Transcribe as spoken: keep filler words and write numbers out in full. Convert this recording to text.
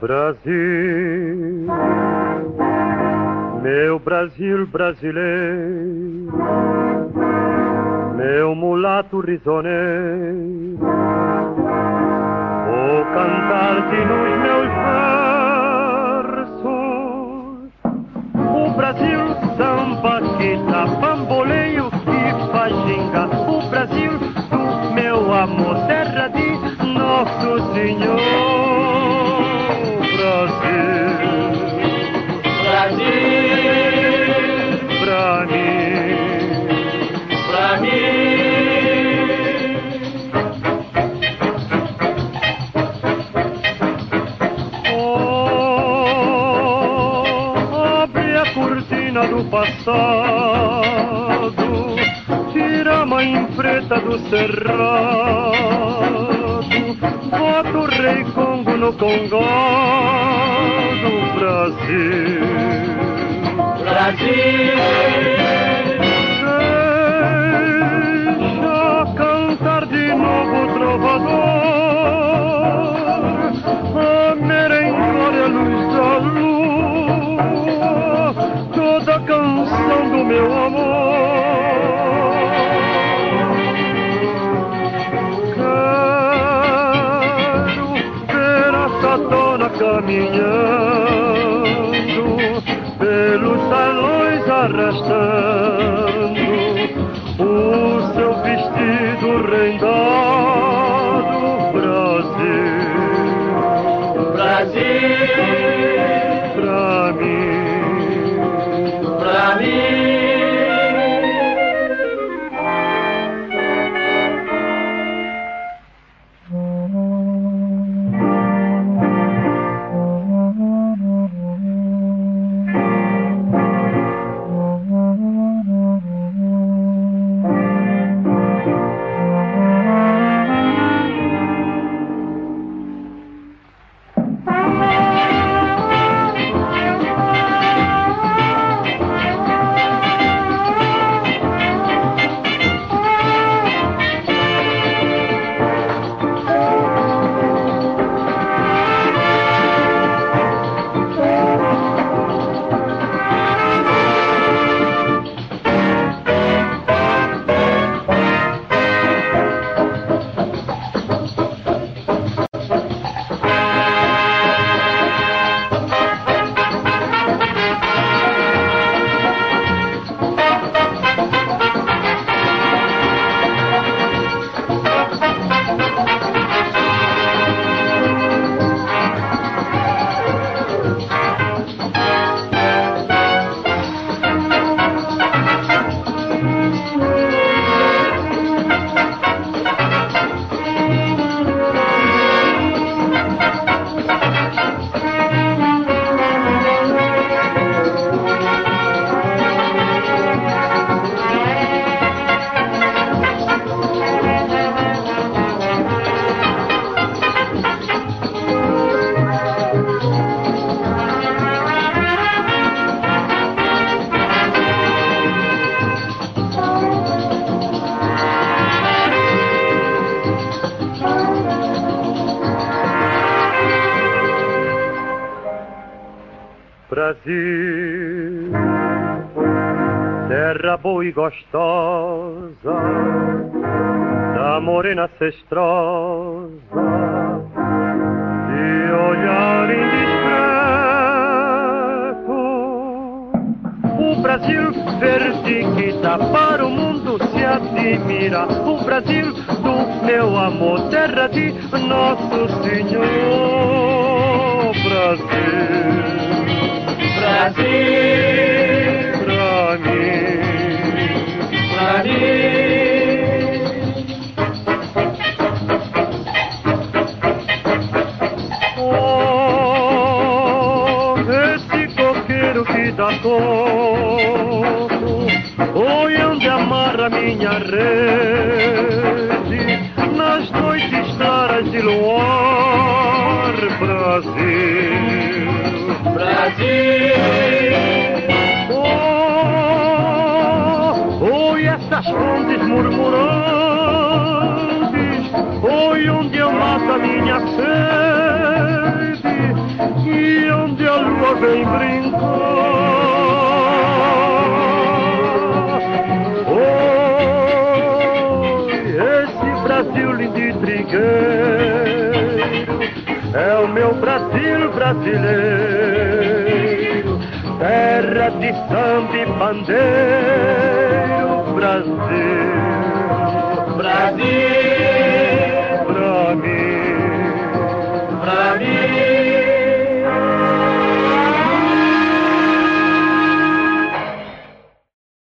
Brasil, meu Brasil brasileiro, meu mulato risoneiro, vou cantar-te nos meus versos o Brasil samba que dá bamboleio e faz ginga, o Brasil do meu amor, terra de Nosso Senhor. Brasil, Brasil, pra mim, pra mim. Oh, abre a cortina do passado, tira a mãe preta do cerrado, bota o rei Congo no Congado. Brasil, Brasil, deixa cantar de novo o trovador, a merengue a luz da lua, toda a canção do meu amor. Quero ver essa dona caminhando pelos salões, arrastando o seu vestido rendado. Brasil, Brasil, pra mim, pra mim. Brasil, terra boa e gostosa, da morena cestrosa, de olhar indiscreto. O Brasil verde que dá para o mundo se admira, o Brasil do meu amor, terra de Nosso Senhor. Brasil, Brasil, pra mim, pra mim. Oh, esse coqueiro que dá toco, oi onde amarra minha rede, nas noites claras de luar. Brasil, Brasil, oh, oi essas fontes murmurantes, oi onde eu mato a minha sede, bem brincou. Oi, esse Brasil lindo e trigueiro é o meu Brasil brasileiro, terra de samba e bandeiro, Brasil, Brasil.